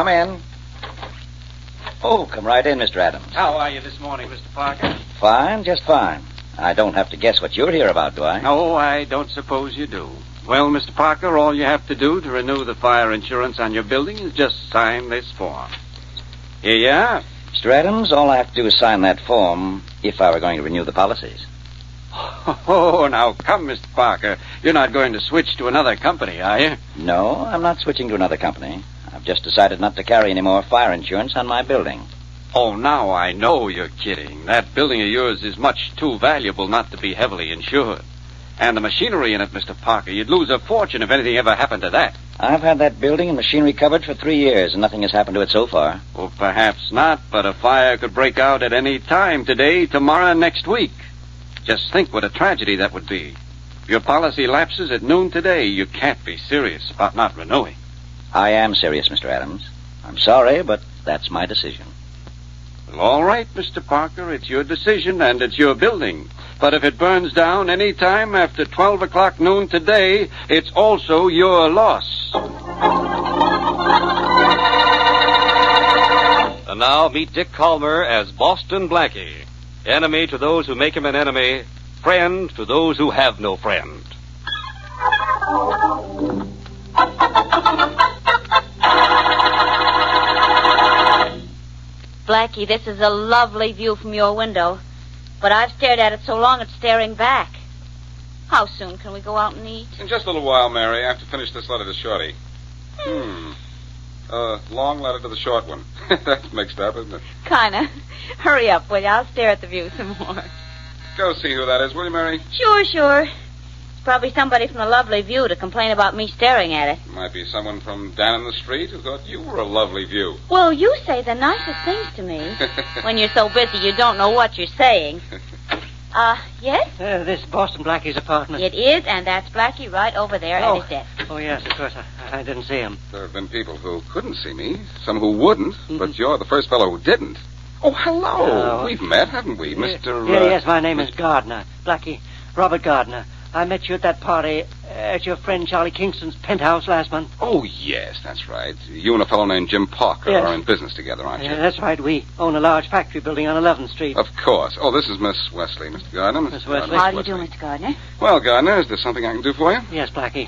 Come in. Oh, come right in, Mr. Adams. How are you this morning, Mr. Parker? Fine, just fine. I don't have to guess what you're here about, do I? No, I don't suppose you do. Well, Mr. Parker, all you have to do to renew the fire insurance on your building is just sign this form. Here you are. Mr. Adams, all I have to do is sign that form if I were going to renew the policies. Oh, now come, Mr. Parker. You're not going to switch to another company, are you? No, I'm not switching to another company. I've just decided not to carry any more fire insurance on my building. Oh, now I know you're kidding. That building of yours is much too valuable not to be heavily insured. And the machinery in it, Mr. Parker, you'd lose a fortune if anything ever happened to that. I've had that building and machinery covered for 3 years, and nothing has happened to it so far. Well, perhaps not, but a fire could break out at any time, today, tomorrow, next week. Just think what a tragedy that would be. If your policy lapses at noon today, you can't be serious about not renewing. I am serious, Mr. Adams. I'm sorry, but that's my decision. Well, all right, Mr. Parker, it's your decision and it's your building. But if it burns down any time after 12 o'clock noon today, it's also your loss. And now meet Dick Calmer as Boston Blackie. Enemy to those who make him an enemy, friend to those who have no friend. Blackie, this is a lovely view from your window, but I've stared at it so long it's staring back. How soon can we go out and eat? In just a little while, Mary. I have to finish this letter to Shorty. Long letter to the short one. That's mixed up, isn't it? Kinda. Hurry up, will you? I'll stare at the view some more. Go see who that is, will you, Mary? Sure. It's probably somebody from the lovely view to complain about me staring at it. Might be someone from down in the street who thought you were a lovely view. Well, you say the nicest things to me. When you're so busy, you don't know what you're saying. Yes? This Boston Blackie's apartment. It is, and that's Blackie right over there at his desk. Oh, yes, of course. I didn't see him. There have been people who couldn't see me, some who wouldn't, but you're the first fellow who didn't. Oh, hello. We've met, haven't we, Mr. Yes, my name is Gardner. Blackie. Robert Gardner. I met you at that party at your friend Charlie Kingston's penthouse last month. Oh, yes, that's right. You and a fellow named Jim Parker are in business together, aren't you? That's right. We own a large factory building on 11th Street. Of course. Oh, this is Miss Wesley, Mr. Gardner. Miss Wesley. How do you do, Mr. Gardner? Well, Gardner, is there something I can do for you? Yes, Blackie.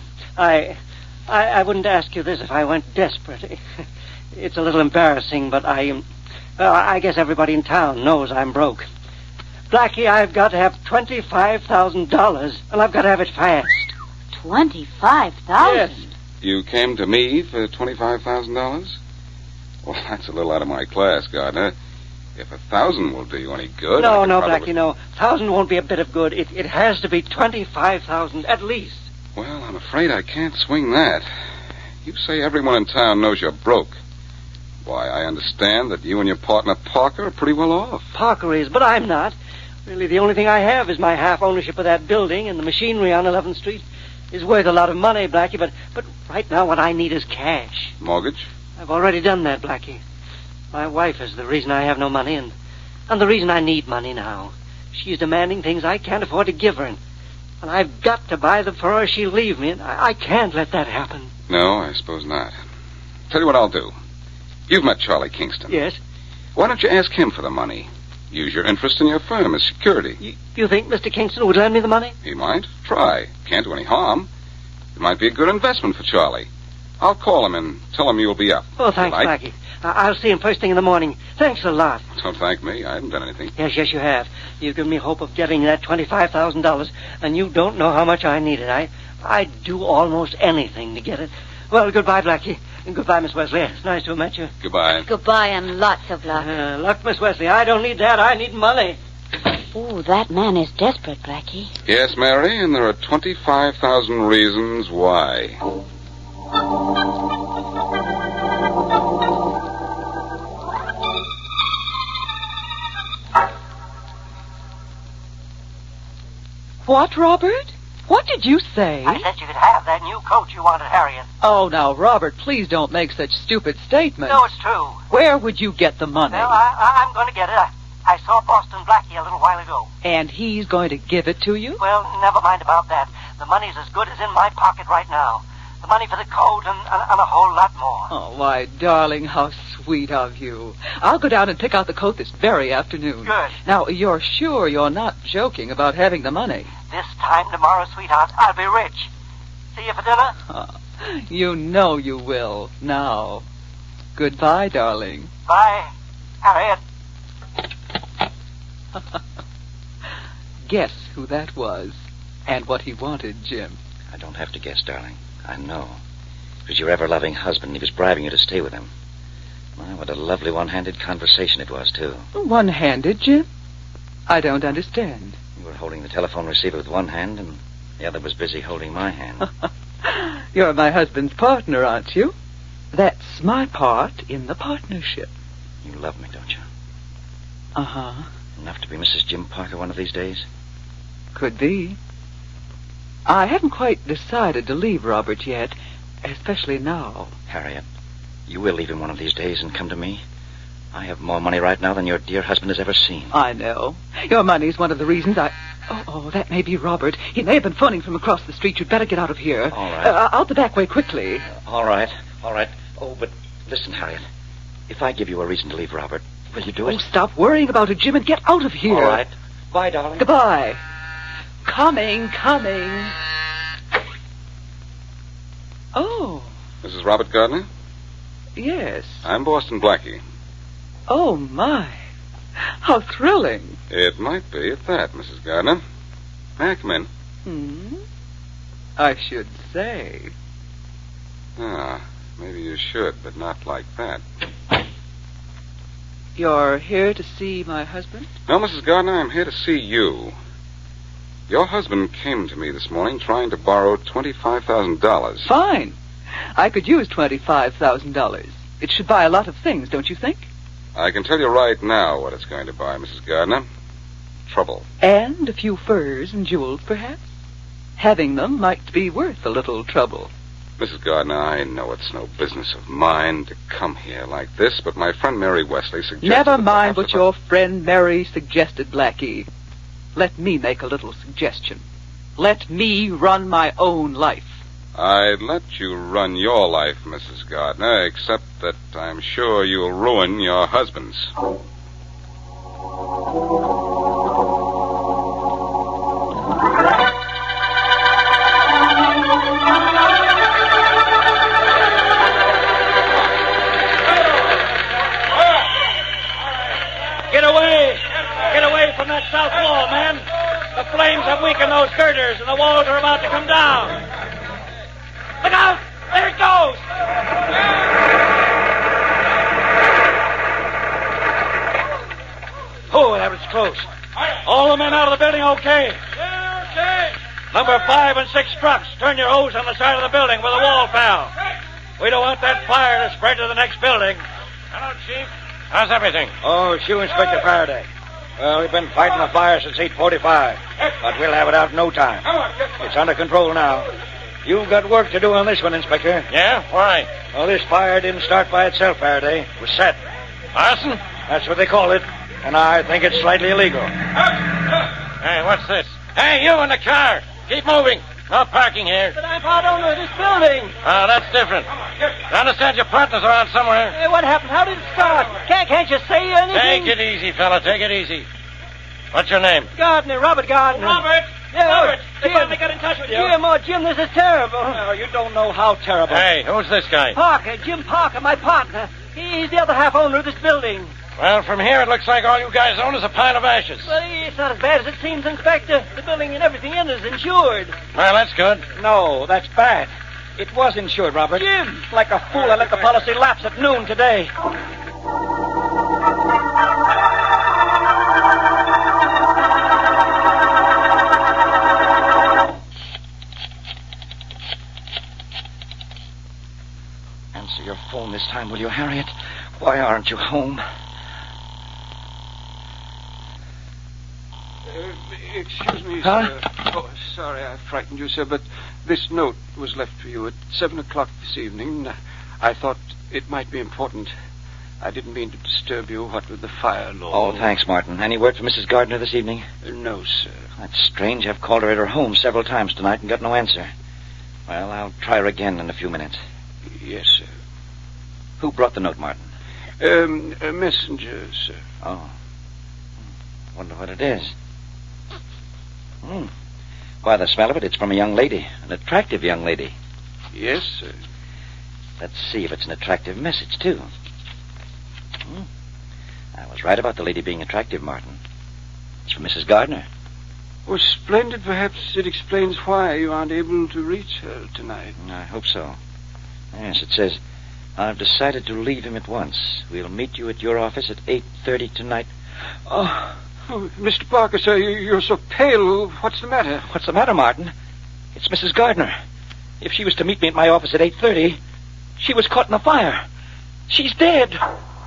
I wouldn't ask you this if I weren't desperate. It's a little embarrassing, but I guess everybody in town knows I'm broke. Blackie, I've got to have $25,000, and I've got to have it fast. $25,000? Yes. You came to me for $25,000? Well, that's a little out of my class, Gardner. If 1,000 will do you any good... No, Blackie, no. 1,000 won't be a bit of good. It has to be 25,000 at least. Well, I'm afraid I can't swing that. You say everyone in town knows you're broke. Why, I understand that you and your partner Parker are pretty well off. Parker is, but I'm not. Really, the only thing I have is my half ownership of that building, and the machinery on 11th Street is worth a lot of money, Blackie, but right now what I need is cash. Mortgage? I've already done that, Blackie. My wife is the reason I have no money, and the reason I need money now. She's demanding things I can't afford to give her, and I've got to buy them for her or she'll leave me, and I can't let that happen. No, I suppose not. Tell you what I'll do. You've met Charlie Kingston. Yes. Why don't you ask him for the money? Use your interest in your firm as security. You think Mr. Kingston would lend me the money? He might. Try. Can't do any harm. It might be a good investment for Charlie. I'll call him and tell him you'll be up. Oh, thanks, Blackie. I'll see him first thing in the morning. Thanks a lot. Don't thank me. I haven't done anything. Yes, you have. You've given me hope of getting that $25,000, and you don't know how much I need it. I'd do almost anything to get it. Well, goodbye, Blackie. And goodbye, Miss Wesley. It's nice to have met you. Goodbye. Goodbye and lots of luck. Luck, Miss Wesley. I don't need that. I need money. Oh, that man is desperate, Blackie. Yes, Mary, and there are 25,000 reasons why. What, Robert? What did you say? I said you could have that new coat you wanted, Harriet. Oh, now, Robert, please don't make such stupid statements. No, it's true. Where would you get the money? Well, I'm going to get it. I saw Boston Blackie a little while ago. And he's going to give it to you? Well, never mind about that. The money's as good as in my pocket right now. The money for the coat and a whole lot more. Oh, why, darling, how sweet of you. I'll go down and pick out the coat this very afternoon. Good. Now, you're sure you're not joking about having the money? This time tomorrow, sweetheart, I'll be rich. See you for dinner? Oh, you know you will. Now, goodbye, darling. Bye, Harriet. Guess who that was and what he wanted, Jim. I don't have to guess, darling. I know. It was your ever-loving husband. He was bribing you to stay with him. My, what a lovely one-handed conversation it was, too. One-handed, Jim? I don't understand. You were holding the telephone receiver with one hand, and the other was busy holding my hand. You're my husband's partner, aren't you? That's my part in the partnership. You love me, don't you? Uh-huh. Enough to be Mrs. Jim Parker one of these days? Could be. I haven't quite decided to leave Robert yet, especially now. Harriet, you will leave him one of these days and come to me. I have more money right now than your dear husband has ever seen. I know. Your money's one of the reasons I... Oh, that may be Robert. He may have been phoning from across the street. You'd better get out of here. All right. Out the back way quickly. All right. Oh, but listen, Harriet. If I give you a reason to leave Robert, will you do it? Oh, stop worrying about it, Jim, and get out of here. All right. Bye, darling. Goodbye. Coming. Oh, Mrs. Robert Gardner? yes. I'm Boston Blackie. Oh, my. How thrilling. It might be at that, Mrs. Gardner. May I come in? I should say. Ah, maybe you should, but not like that. You're here to see my husband? No, Mrs. Gardner, I'm here to see you. Your husband came to me this morning trying to borrow $25,000. Fine. I could use $25,000. It should buy a lot of things, don't you think? I can tell you right now what it's going to buy, Mrs. Gardner. Trouble. And a few furs and jewels, perhaps? Having them might be worth a little trouble. Mrs. Gardner, I know it's no business of mine to come here like this, but my friend Mary Wesley suggested... Never mind what your friend Mary suggested, Blackie. Let me make a little suggestion. Let me run my own life. I'd let you run your life, Mrs. Gardner, except that I'm sure you'll ruin your husband's. Get away from that south wall, man. The flames have weakened those girders, and the walls are about to come down. Look out! There it goes! Oh, that was close. All the men out of the building okay? Yeah, okay. Number 5 and 6 trucks. Turn your hose on the side of the building where the wall fell. We don't want that fire to spread to the next building. Hello, Chief. How's everything? Oh, Shoe Inspector Faraday. Well, we've been fighting the fire since 8:45, but we'll have it out in no time. It's under control now. You've got work to do on this one, Inspector. Yeah? Why? Well, this fire didn't start by itself, Faraday. It was set. Arson? That's what they call it, and I think it's slightly illegal. Hey, what's this? Hey, you in the car! Keep moving. No parking here. But I'm part owner of this building. Oh, that's different. I understand your partner's around somewhere. Hey, what happened? How did it start? Can't you say anything? Take it easy, fella. Take it easy. What's your name? Gardner, Robert Gardner. Robert! Yeah, Robert, Jim. they finally got in touch with you. Jim, Jim, this is terrible. Oh, you don't know how terrible. Hey, who's this guy? Parker, Jim Parker, my partner. He's the other half owner of this building. Well, from here it looks like all you guys own is a pile of ashes. Well, it's not as bad as it seems, Inspector. The building and everything in it is insured. Well, that's good. No, that's bad. It was insured, Robert. Jim! Like a fool, I let the policy lapse at noon today. Answer your phone this time, will you, Harriet? Why aren't you home? Excuse me, Huh? sir. Oh, sorry I frightened you, sir, but this note was left for you at 7 o'clock this evening. I thought it might be important. I didn't mean to disturb you, what with the fire law. Oh, thanks, Martin. Any word from Mrs. Gardner this evening? No, sir. That's strange. I've called her at her home several times tonight and got no answer. Well, I'll try her again in a few minutes. Yes, sir. Who brought the note, Martin? A messenger, sir. Oh. Wonder what it is. By the smell of it, it's from a young lady. An attractive young lady. Yes, sir. Let's see if it's an attractive message, too. I was right about the lady being attractive, Martin. It's from Mrs. Gardner. Oh, splendid. Perhaps it explains why you aren't able to reach her tonight. I hope so. Yes, it says, I've decided to leave him at once. We'll meet you at your office at 8:30 tonight. Oh, Mr. Parker, sir, you're so pale. What's the matter? What's the matter, Martin? It's Mrs. Gardner. If she was to meet me at my office at 8:30, she was caught in a fire. She's dead.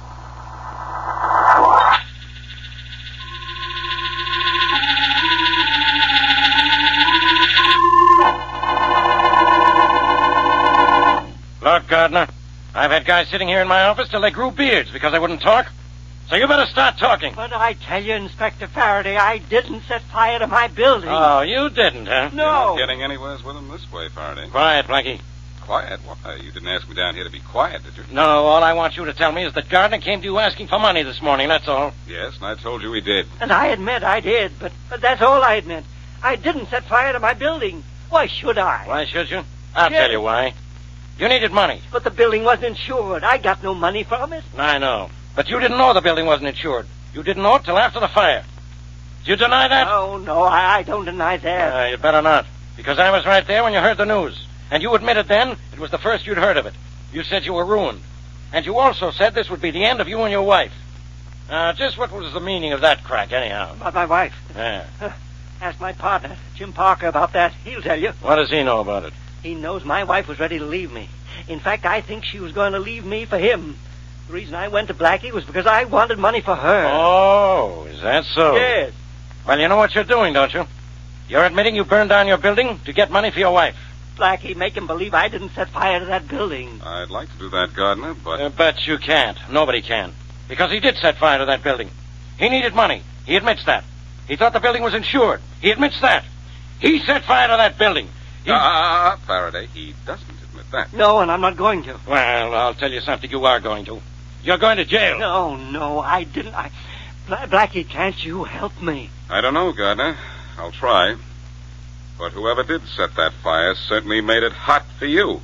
Look, Gardner, I've had guys sitting here in my office till they grew beards because I wouldn't talk. So you better start talking. But I tell you, Inspector Faraday, I didn't set fire to my building. Oh, you didn't, huh? No. You're not getting anywhere with him this way, Faraday. Quiet, Blackie. Quiet? Why, you didn't ask me down here to be quiet, did you? No, all I want you to tell me is that Gardner came to you asking for money this morning, that's all. Yes, and I told you he did. And I admit I did, but that's all I admit. I didn't set fire to my building. Why should I? Why should you? I'll Yes. tell you why. You needed money. But the building wasn't insured. I got no money from it. I know. But you didn't know the building wasn't insured. You didn't know it till after the fire. Do you deny that? Oh, no, I don't deny that. You better not. Because I was right there when you heard the news. And you admitted then it was the first you'd heard of it. You said you were ruined. And you also said this would be the end of you and your wife. Just what was the meaning of that crack, anyhow? About my wife. Yeah. Ask my partner, Jim Parker, about that. He'll tell you. What does he know about it? He knows my wife was ready to leave me. In fact, I think she was going to leave me for him. The reason I went to Blackie was because I wanted money for her. Oh, is that so? Yes. Well, you know what you're doing, don't you? You're admitting you burned down your building to get money for your wife. Blackie, make him believe I didn't set fire to that building. I'd like to do that, Gardner, but... But you can't. Nobody can. Because he did set fire to that building. He needed money. He admits that. He thought the building was insured. He admits that. He set fire to that building. Faraday, he doesn't admit that. No, and I'm not going to. Well, I'll tell you something you are going to. You're going to jail. No, I didn't. Blackie, can't you help me? I don't know, Gardner. I'll try. But whoever did set that fire certainly made it hot for you.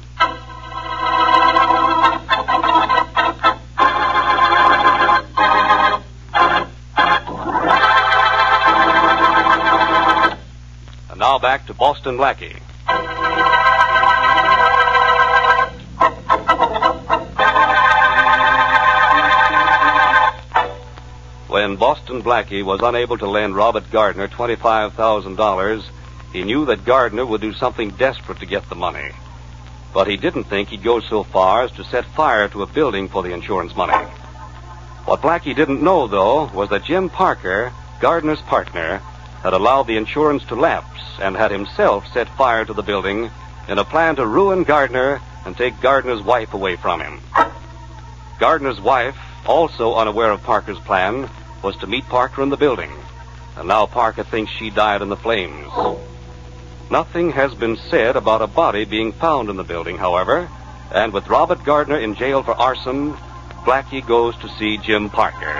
And now back to Boston Blackie. When Boston Blackie was unable to lend Robert Gardner $25,000, he knew that Gardner would do something desperate to get the money. But he didn't think he'd go so far as to set fire to a building for the insurance money. What Blackie didn't know, though, was that Jim Parker, Gardner's partner, had allowed the insurance to lapse and had himself set fire to the building in a plan to ruin Gardner and take Gardner's wife away from him. Gardner's wife, also unaware of Parker's plan, was to meet Parker in the building, and now Parker thinks she died in the flames. Nothing has been said about a body being found in the building, however, and with Robert Gardner in jail for arson, Blackie goes to see Jim Parker.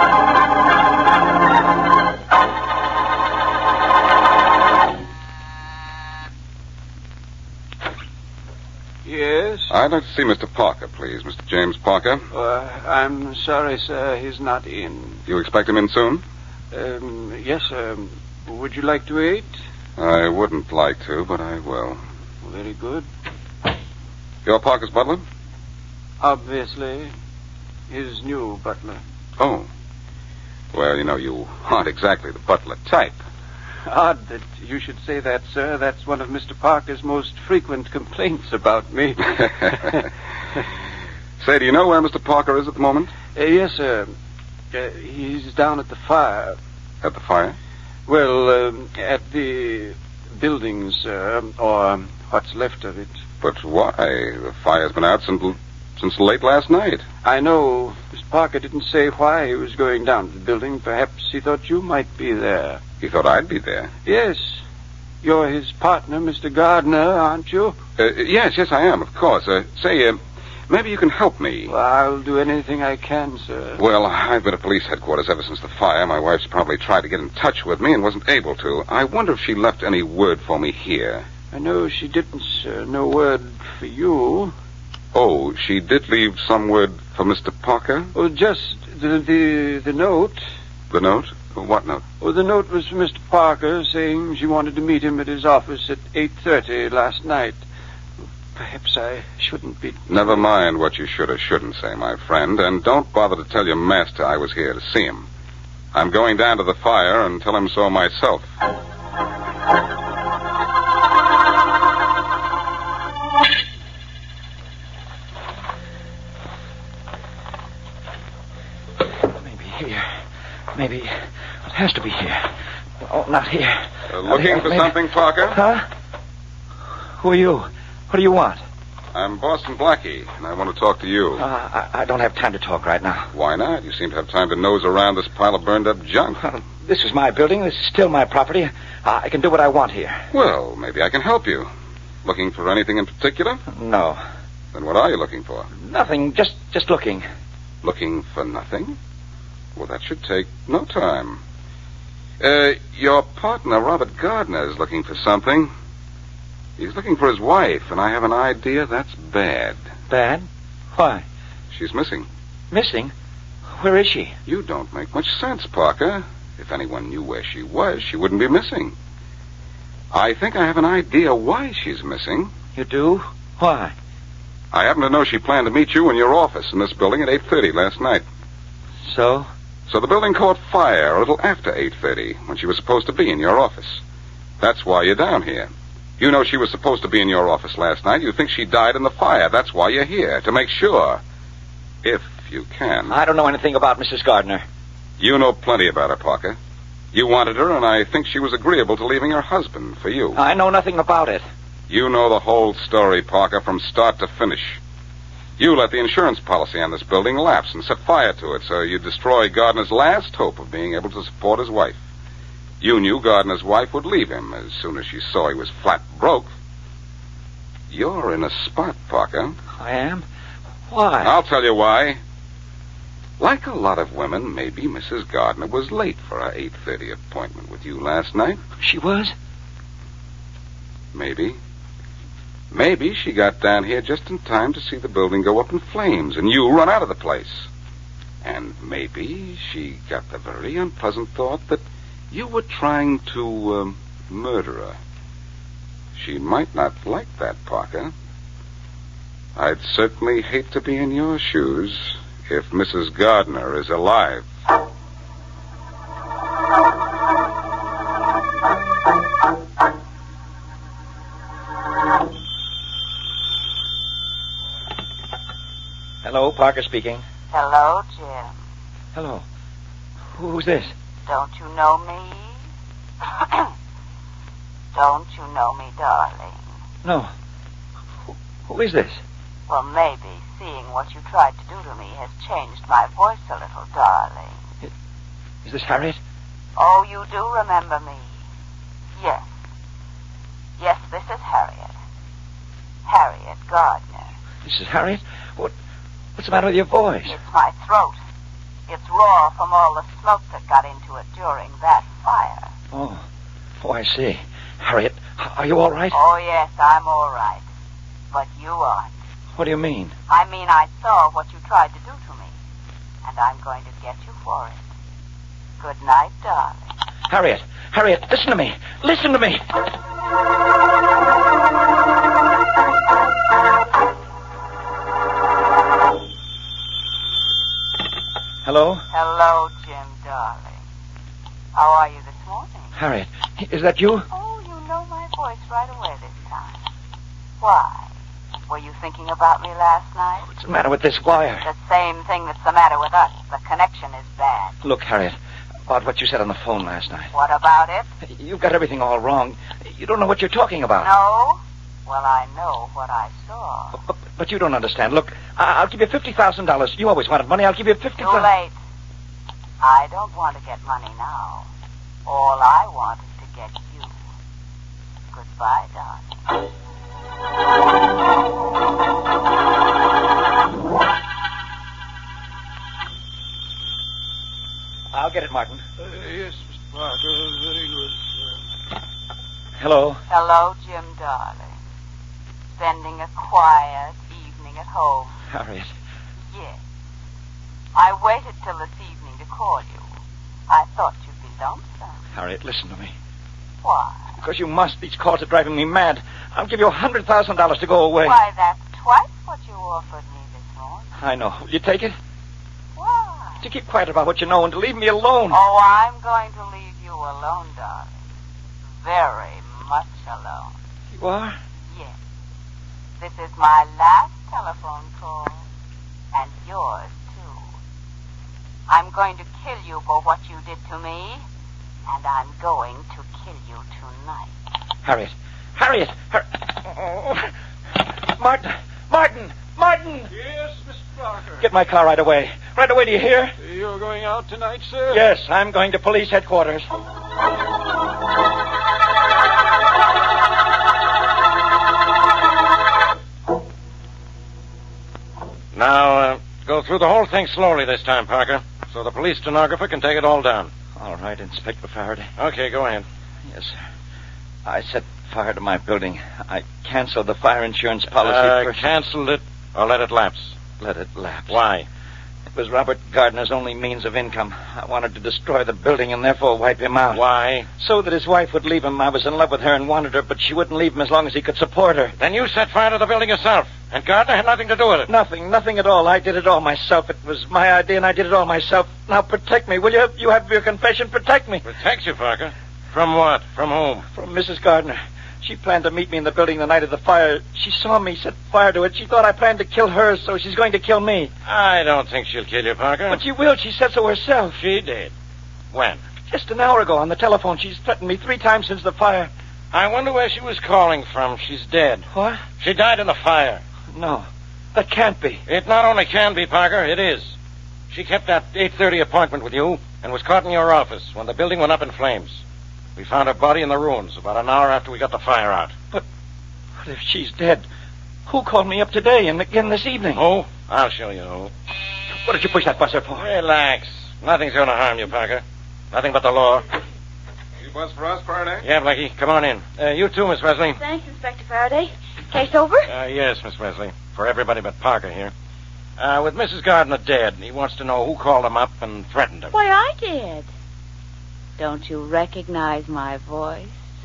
Yes? I'd like to see Mr. Parker, please. Mr. James Parker. I'm sorry, sir. He's not in. You expect him in soon? Yes, sir. Would you like to wait? I wouldn't like to, but I will. Very good. You're Parker's butler? Obviously, his new butler. Oh. Well, you aren't exactly the butler type. Odd that you should say that, sir. That's one of Mr. Parker's most frequent complaints about me. Say, do you know where Mr. Parker is at the moment? Yes, sir. He's down at the fire. At the fire? Well, at the building, sir, or what's left of it. But why? The fire's been out since late last night. I know Mr. Parker didn't say why he was going down to the building. Perhaps he thought you might be there. He thought I'd be there. Yes. You're his partner, Mr. Gardner, aren't you? Yes, I am, of course. Maybe you can help me. Well, I'll do anything I can, sir. Well, I've been at police headquarters ever since the fire. My wife's probably tried to get in touch with me and wasn't able to. I wonder if she left any word for me here. I know she didn't, sir. No word for you. Oh, she did leave some word for Mr. Parker? Oh, just the note. The note? What note? Oh, the note was for Mr. Parker, saying she wanted to meet him at his office at 8:30 last night. Perhaps I shouldn't be... Never mind what you should or shouldn't say, my friend, and don't bother to tell your master I was here to see him. I'm going down to the fire and tell him so myself. Maybe here. Maybe it has to be here. Oh, not here. Looking for something, Parker? Huh? Who are you? What do you want? I'm Boston Blackie, and I want to talk to you. I don't have time to talk right now. Why not? You seem to have time to nose around this pile of burned-up junk. This is my building. This is still my property. I can do what I want here. Well, maybe I can help you. Looking for anything in particular? No. Then what are you looking for? Nothing. Just looking. Looking for nothing? Well, that should take no time. Your partner, Robert Gardner, is looking for something. He's looking for his wife, and I have an idea that's bad. Bad? Why? She's missing. Missing? Where is she? You don't make much sense, Parker. If anyone knew where she was, she wouldn't be missing. I think I have an idea why she's missing. You do? Why? I happen to know she planned to meet you in your office in this building at 8:30 last night. So? So the building caught fire a little after 8:30, when she was supposed to be in your office. That's why you're down here. You know she was supposed to be in your office last night. You think she died in the fire. That's why you're here, to make sure. If you can. I don't know anything about Mrs. Gardner. You know plenty about her, Parker. You wanted her, and I think she was agreeable to leaving her husband for you. I know nothing about it. You know the whole story, Parker, from start to finish. You let the insurance policy on this building lapse and set fire to it, so you destroy Gardner's last hope of being able to support his wife. You knew Gardner's wife would leave him as soon as she saw he was flat broke. You're in a spot, Parker. I am? Why? I'll tell you why. Like a lot of women, maybe Mrs. Gardner was late for her 8:30 appointment with you last night. She was? Maybe. Maybe she got down here just in time to see the building go up in flames and you run out of the place. And maybe she got the very unpleasant thought that you were trying to murder her. She might not like that, Parker. I'd certainly hate to be in your shoes if Mrs. Gardner is alive. Hello, Parker speaking. Hello, Jim. Hello. Who's this? Don't you know me? Don't you know me, darling? No. Who is this? Well, maybe seeing what you tried to do to me has changed my voice a little, darling. Is this Harriet? Oh, you do remember me? Yes. Yes, this is Harriet. Harriet Gardner. This is Harriet? What's the matter with your voice? It's my throat. It's raw from all the smoke that got into it during that fire. Oh, I see. Harriet, are you all right? Oh, yes, I'm all right. But you aren't. What do you mean? I mean, I saw what you tried to do to me. And I'm going to get you for it. Good night, darling. Harriet, listen to me. Listen to me. Hello? Hello, Jim, darling. How are you this morning? Harriet, is that you? Oh, you know my voice right away this time. Why? Were you thinking about me last night? What's the matter with this wire? The same thing that's the matter with us. The connection is bad. Look, Harriet, about what you said on the phone last night. What about it? You've got everything all wrong. You don't know what you're talking about. No? Well, I know what I saw. But you don't understand. Look, I'll give you $50,000. You always wanted money. I'll give you $50,000. Too late. I don't want to get money now. All I want is to get you. Goodbye, darling. I'll get it, Martin. Yes, Mr. Parker. Very good. Hello. Hello, Jim, darling. Spending a quiet evening at home. Harriet. Yes. I waited till this evening to call you. I thought you'd be lonesome. Harriet, listen to me. Why? Because you must. These calls are driving me mad. I'll give you $100,000 to go away. Why, that's twice what you offered me this morning. I know. Will you take it? Why? To keep quiet about what you know and to leave me alone. Oh, I'm going to leave you alone, darling. Very much alone. You are? Yes. This is my last telephone call. And yours, too. I'm going to kill you for what you did to me. And I'm going to kill you tonight. Harriet. Harriet. Oh. Martin. Martin. Martin. Yes, Mr. Parker. Get my car right away. Right away, do you hear? You're going out tonight, sir? Yes, I'm going to police headquarters. Now, go through the whole thing slowly this time, Parker, so the police stenographer can take it all down. All right, Inspector Faraday. Okay, go ahead. Yes, sir. I set fire to my building. I canceled the fire insurance policy first. Canceled it or let it lapse? Let it lapse. Why? It was Robert Gardner's only means of income. I wanted to destroy the building and therefore wipe him out. Why? So that his wife would leave him. I was in love with her and wanted her, but she wouldn't leave him as long as he could support her. Then you set fire to the building yourself, and Gardner had nothing to do with it. Nothing at all. I did it all myself. It was my idea, and I did it all myself. Now protect me, will you? You have your confession. Protect me. Protect you, Parker? From what? From whom? From Mrs. Gardner. She planned to meet me in the building the night of the fire. She saw me set fire to it. She thought I planned to kill her, so she's going to kill me. I don't think she'll kill you, Parker. But she will. She said so herself. She did. When? Just an hour ago on the telephone. She's threatened me 3 times since the fire. I wonder where she was calling from. She's dead. What? She died in the fire. No. That can't be. It not only can be, Parker, it is. She kept that 8:30 appointment with you and was caught in your office when the building went up in flames. We found her body in the ruins about an hour after we got the fire out. But if she's dead, who called me up today and again this evening? Who? I'll show you who. What did you push that buzzer for? Relax. Nothing's going to harm you, Parker. Nothing but the law. You buzz for us, Faraday? Yeah, Blackie, come on in. You too, Miss Wesley. Thanks, Inspector Faraday. Case over? Yes, Miss Wesley. For everybody but Parker here. With Mrs. Gardner dead, he wants to know who called him up and threatened him. Why, I did. Don't you recognize my voice,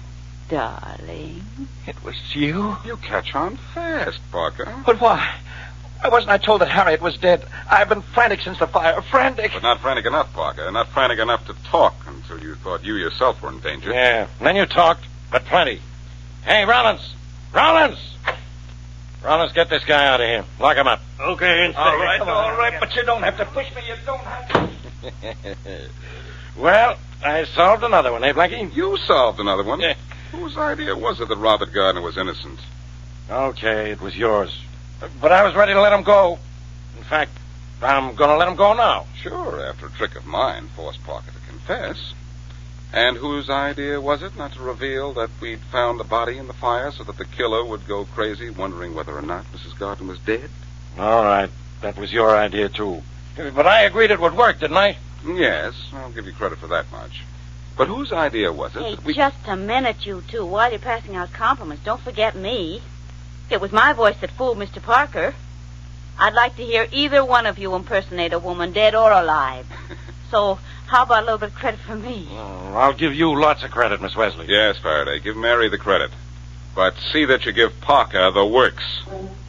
darling? It was you? You catch on fast, Parker. But why? Why wasn't I told that Harriet was dead? I've been frantic since the fire. Frantic. But not frantic enough, Parker. Not frantic enough to talk until you thought you yourself were in danger. Yeah, and then you talked, but plenty. Hey, Rollins! Rollins! Rollins, get this guy out of here. Lock him up. Okay, Inspector. All right, but you don't have to push me. You don't have to. Well, I solved another one, eh, Blackie? You solved another one. Yeah. Whose idea was it that Robert Gardner was innocent? Okay, it was yours. But I was ready to let him go. In fact, I'm going to let him go now. Sure, after a trick of mine forced Parker to confess. And whose idea was it not to reveal that we'd found the body in the fire so that the killer would go crazy wondering whether or not Mrs. Gardner was dead? All right, that was your idea, too. But I agreed it would work, didn't I? Yes, I'll give you credit for that much. But whose idea was it Hey, that we... just a minute, you two. While you're passing out compliments, don't forget me. It was my voice that fooled Mr. Parker. I'd like to hear either one of you impersonate a woman, dead or alive. So, how about a little bit of credit for me? Oh, I'll give you lots of credit, Miss Wesley. Yes, Faraday, give Mary the credit. But see that you give Parker the works.